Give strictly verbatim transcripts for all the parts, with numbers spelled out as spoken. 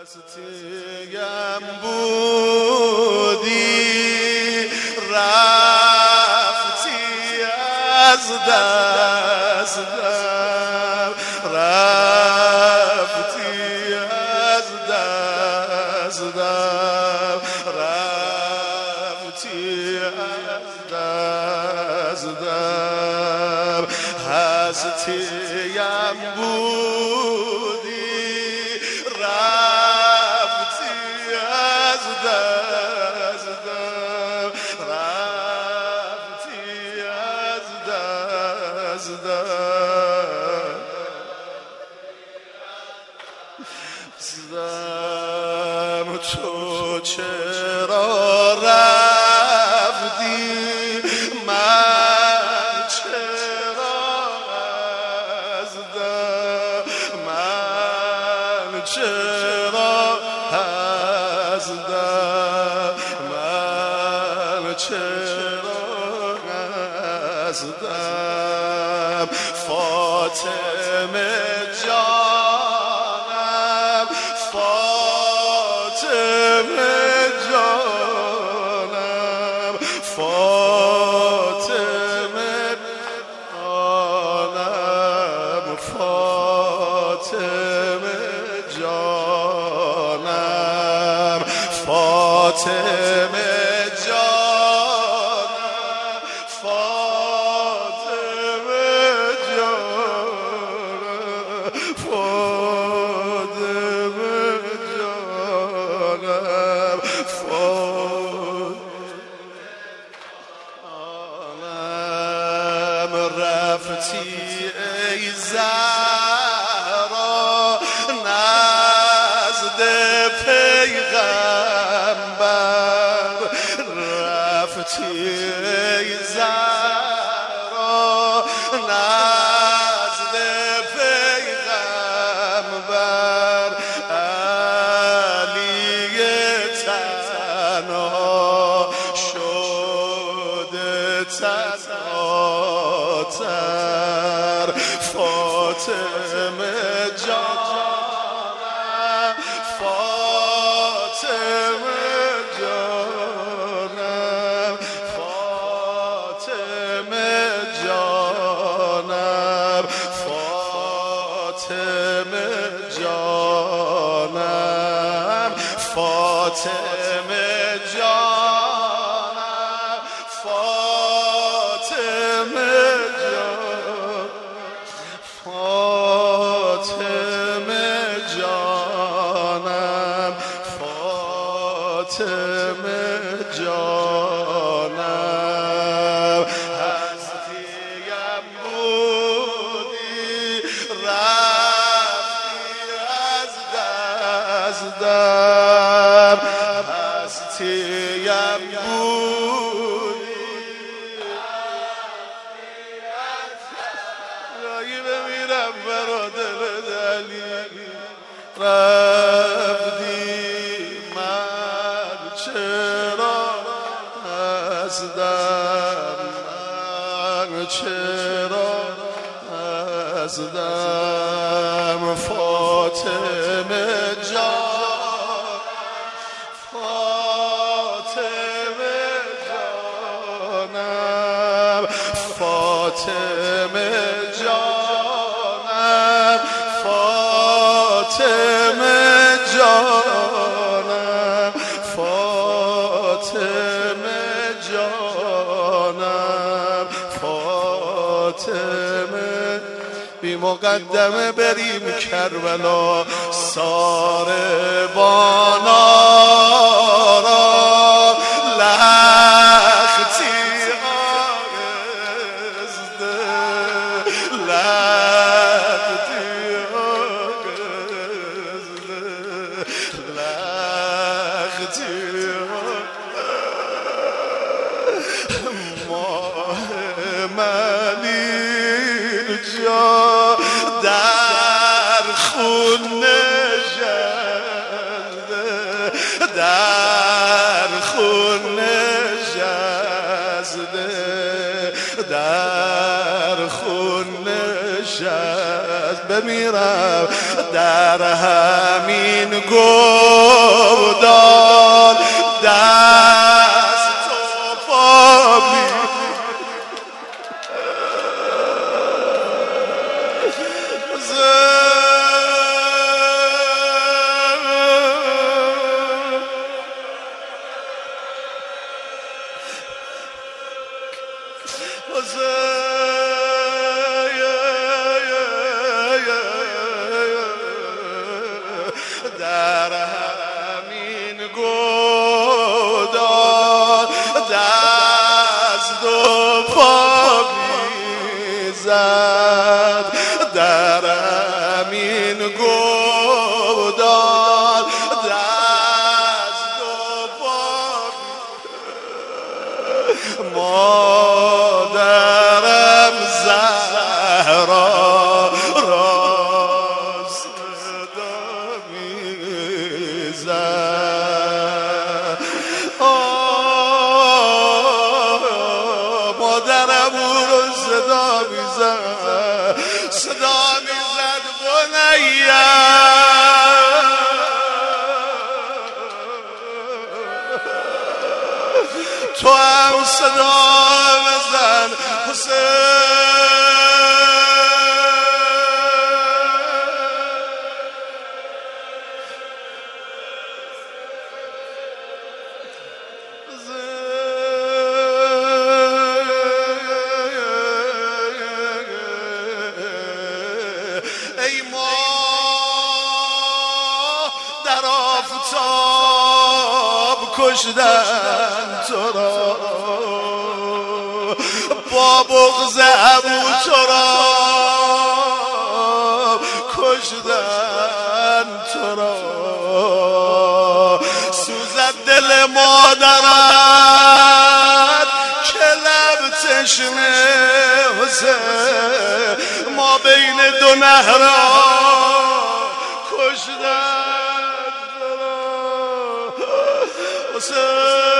هستیم بودی رفتی از دستم، رفتی از دستم، رفتی از دستم. هستیم بودی رفتی از دستم، رفتی از دستم. زم تو چرا رفتی، من چرا از دم، من چرا از دم، من چرا از دم. فاطمه جانم، فاطمه جانم، فاطمه جانم، فاطمه جانم، فاطمه جانم، فاطمه جانم، فاطمه جانم، فاطمه. رفتی ای زهرا نزد پیغمبر، رفتی ای زهرا نزد پیغمبر. علی تنها شده تنها تر. فاطمه جانم، فاطمه جانم، فاطمه جانم، فاطمه جانم، فاطمه جانم، فاطمه جانم، فاطمه جانم، فاطمه جانم. هستیم بودی رفتی از دستم، هستیم بودی رایی بمیرم برا دل دلی. رفتی من چرا از دم، من چرا از دم. فاطمه جان، فاطمه جانم، فاطمه جانم، فاطمه جانم، فاطمه جانم، فاطمه. بی مقدمه بریم کربلا، ساربانا را لختی آرزده، لختی آرزده، لختی آرزده. ماه منیر جا در خون نشسته، در خون نشسته، در خون نشسته. بمیرم در همین گل در همین گودال دست و پا میزد، در همین گودال دست و پا مادرم زهرا راست میزد، مادرم او رو صدا میزد، صدا میزد بنیم تو هم صدا بزن حسین. ای ما در آفتاب کشتن تو را، با بغض ابو تراب کشتن تو را، سوزد دل مادرت که لب تشنه حسین، ما بین دو نهرها کشتن تو را حسین.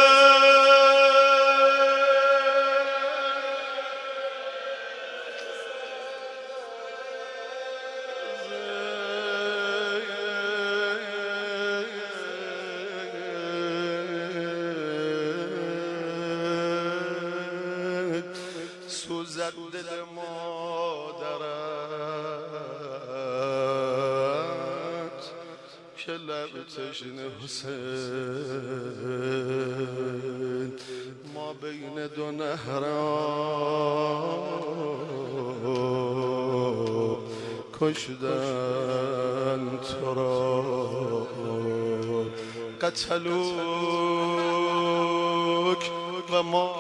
سوزد دل مادرت که لب تشنه حسین، ما بین دو نهرها کشتن تو را، قتلوک و ما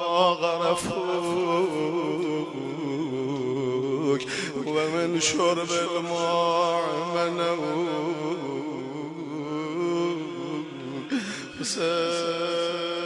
غرفوک و من شرب الماء منعوک حسین.